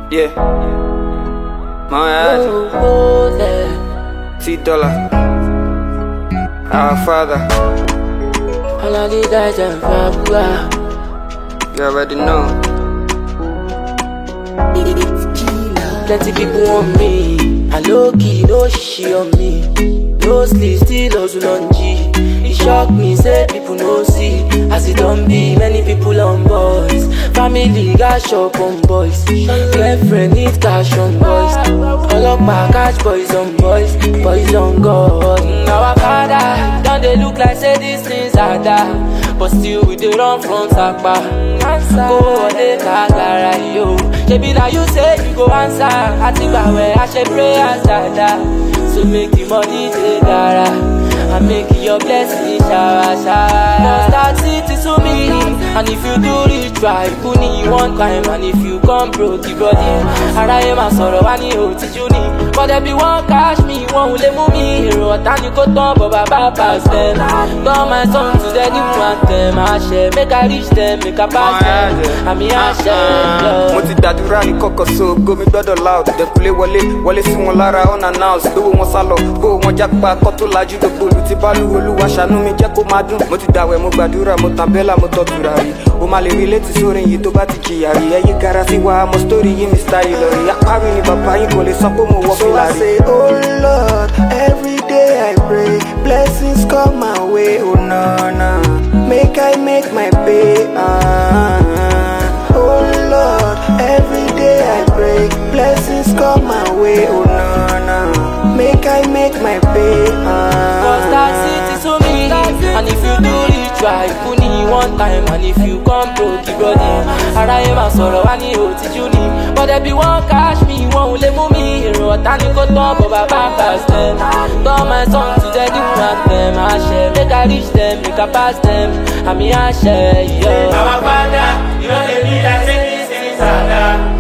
Yeah. My ass. $T. Our Father. You already know. Plenty people want me, and low key, no shit on me. No sleep, still hustle on G. It shock me, say people no see. As it don't be, many people on boys. Family got shop on boys. Girlfriend need cash on boys. All up my catch boys on boys. Boys on God. Our father, don't they look like say these things are that. But still we dey run from Sapa. Go on the Kagara, yo. Baby, now you say you go answer. I think I wear I should pray answer. So make the money take gara. I make your blessing shower. Must start city to me. And if you do it right, kuni one time. And if you come broke, the body. And I am a sorrow, and you teach you need. But there be one cash me, one will move me. Hero, and you go top of a pass them. Turn my song to the new anthem. I share, make I reach them, make I pass them. I mean, I share. Mo ti dàdúrà ní kọ̀kọ̀ so gómi gbọ́dọ̀ loud. Dẹ̀kulé wọlé sí wọn lára unannounced. Lówó wọn sálọ, kó wọn jápa kọ́ tó lajú. Gbogbo olú ti bá lu Olúwa ṣàánú mi jẹ́ kó máa dùn. Mo ti dàwẹ̀ mo gbàdúrà mo tàn bẹ́là mo tọ́tura rí. O máa lè rí létí sórin yìí tó bá ti jìyà rí. Ẹyí gara sí wa mo story yìí mi style lọ rí. Apárí ni bàbá yín kò lè sọ pé mo wọ́ fìlà rí. So I say, oh Lord, every day I pray, blessings come my way, oh no, no. Make I make my pay, Oh Lord, every day I pray, blessings come my way, oh no, no. Make I make my pay, Cause that city to me. And if you do it right, kuni one time. And if you come broke, the body. And I am a sorrow, and you teach you need. But there be one cash me, one will move me. Hero, and you go top of a pass them. Turn my song to the new anthem. I share, make I reach them, make I pass them. I mean, I share, yeah. Our Father, you know they be like say these things are that.